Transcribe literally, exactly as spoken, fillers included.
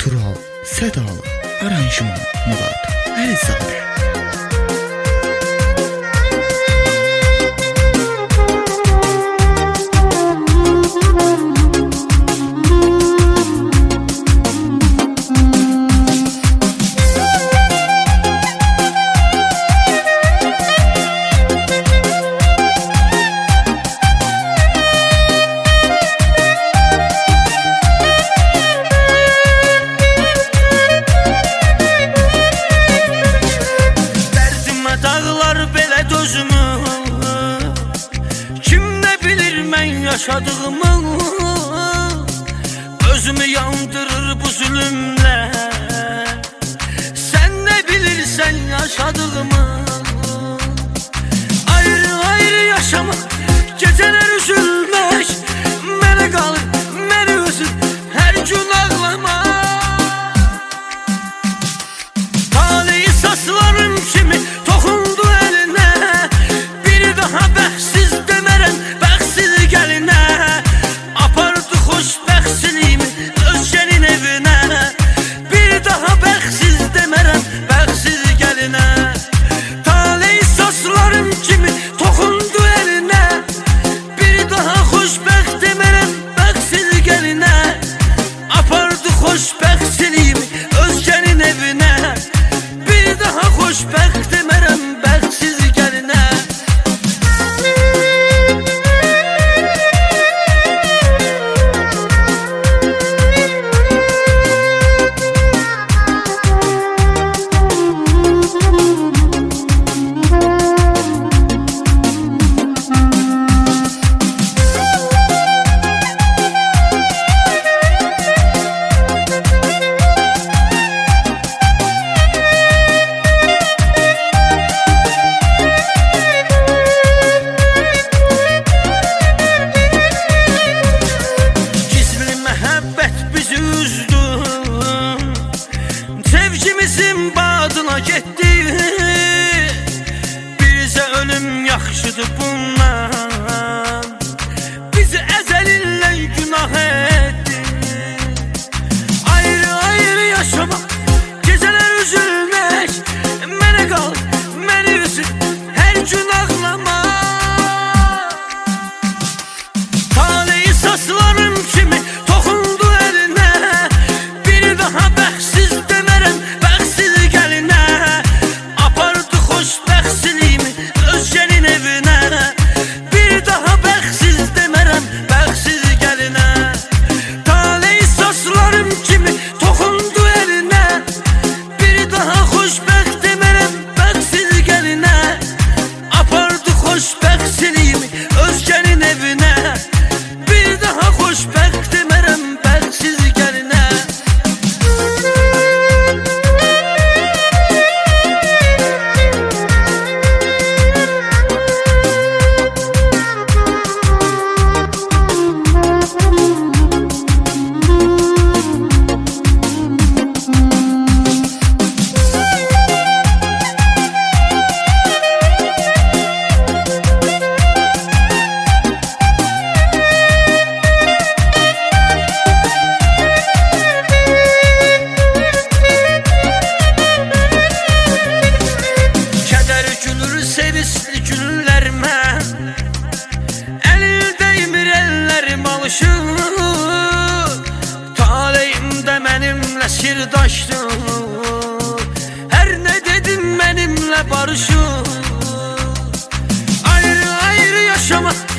Tural, Sədalı, Aranjman, Murad, Əlizadə. Yaşadığımı özümü yandırır bu zulümle. Sen ne bilirsen yaşadığımı. Ayrı ayrı yaşamak, geceler üzülmek, mene kalır, mene üzül, her gün ağlamak. Taleyi saslarım kimi toxundu eline, biri daha bəxsiz demərən bəxsiz gəlinə. Apardı xoşbəxtçiliyimi özgənin evinə, bir daha bəxsiz demərəm bəxsiz gəlinə. Taleyi saslarım kimi toxundu elinə, bir daha xoşbəxt demərəm bəxsiz gəlinə. Apardı xoşbəxtçiliyimi özgənin evinə, bir daha xoşbəxt demərəm bəxsiz gəlinə. Sevgimizin badına getdi, bizə ölüm yaxşıdır bundan. Bizi əzəlinlə günah etdi. Ayrı ayrı yaşamak, geceler üzülmek, mənə qalır, məni üzür, hər gün ağlamak. Taleyi saslarım kimi toxundu elinə, bir daha bəxsiz demərəm bəxsiz gəlinə. Apardı xoşbəxtçiliyimi özgənin evinə, bir daha bəxsiz demərəm bəxsiz gəlinə. Taleyi saslarım kimi toxundu elinə, bir daha xoşbəxt demərəm bəxsiz gəlinə. Apardı xoşbəxtçiliyimi özgənin evinə, bir daha xoşbəxt demərəm bəxsiz gəlinə. Sevisli günlərmə əlil dəymir əllərim alışır. Taleyimdə mənimlə sirdaşdır, hər nə dedim mənimlə barışır. Ayrı ayrı yaşamak,